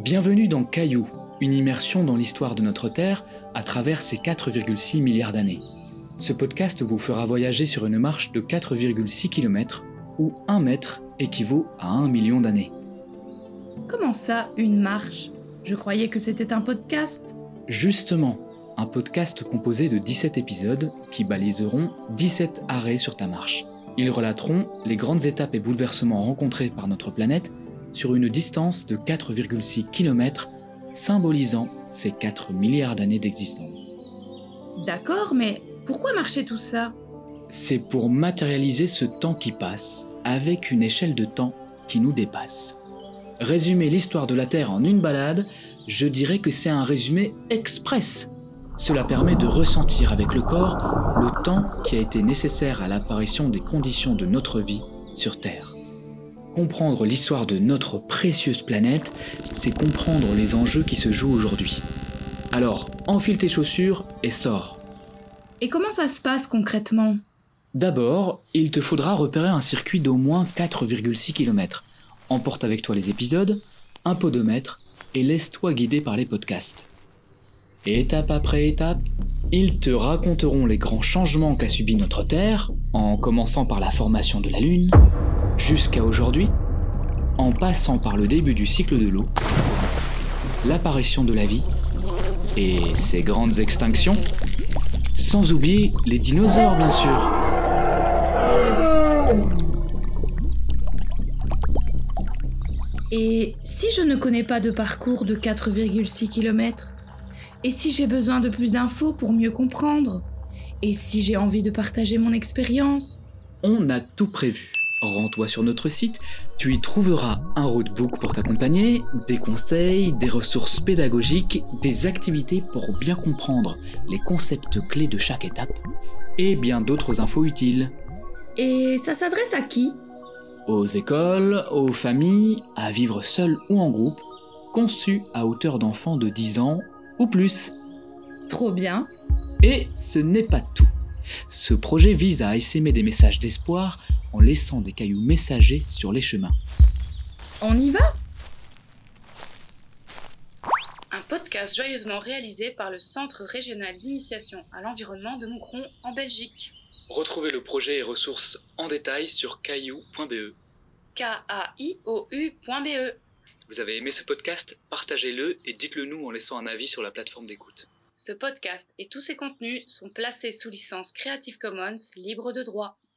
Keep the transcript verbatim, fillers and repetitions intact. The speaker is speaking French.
Bienvenue dans Caillou, une immersion dans l'histoire de notre Terre à travers ses quatre virgule six milliards d'années. Ce podcast vous fera voyager sur une marche de quatre virgule six kilomètres, où un mètre équivaut à un million d'années. Comment ça, une marche ? Je croyais que c'était un podcast. Justement, un podcast composé de dix-sept épisodes qui baliseront dix-sept arrêts sur ta marche. Ils relateront les grandes étapes et bouleversements rencontrés par notre planète sur une distance de quatre virgule six kilomètres, symbolisant ces quatre milliards d'années d'existence. D'accord, mais pourquoi marcher tout ça ? C'est pour matérialiser ce temps qui passe avec une échelle de temps qui nous dépasse. Résumer l'histoire de la Terre en une balade, je dirais que c'est un résumé express. Cela permet de ressentir avec le corps le temps qui a été nécessaire à l'apparition des conditions de notre vie sur Terre. Comprendre l'histoire de notre précieuse planète, c'est comprendre les enjeux qui se jouent aujourd'hui. Alors, enfile tes chaussures et sors. Et comment ça se passe concrètement ? D'abord, il te faudra repérer un circuit d'au moins quatre virgule six kilomètres. Emporte avec toi les épisodes, un podomètre et laisse-toi guider par les podcasts. Et étape après étape, ils te raconteront les grands changements qu'a subi notre Terre, en commençant par la formation de la Lune, jusqu'à aujourd'hui, en passant par le début du cycle de l'eau, l'apparition de la vie et ses grandes extinctions, sans oublier les dinosaures bien sûr. Et si je ne connais pas de parcours de quatre virgule six kilomètres ? Et si j'ai besoin de plus d'infos pour mieux comprendre ? Et si j'ai envie de partager mon expérience ? On a tout prévu. Rends-toi sur notre site, tu y trouveras un roadbook pour t'accompagner, des conseils, des ressources pédagogiques, des activités pour bien comprendre les concepts clés de chaque étape, et bien d'autres infos utiles. Et ça s'adresse à qui ? Aux écoles, aux familles, à vivre seul ou en groupe, conçu à hauteur d'enfants de dix ans ou plus. Trop bien. Et ce n'est pas tout. Ce projet vise à essaimer des messages d'espoir en laissant des cailloux messagers sur les chemins. On y va ? Un podcast joyeusement réalisé par le Centre régional d'initiation à l'environnement de Moucron en Belgique. Retrouvez le projet et ressources en détail sur caillou point b e. K A I O U point B E. Vous avez aimé ce podcast ? Partagez-le et dites-le nous en laissant un avis sur la plateforme d'écoute. Ce podcast et tous ses contenus sont placés sous licence Creative Commons libre de droit.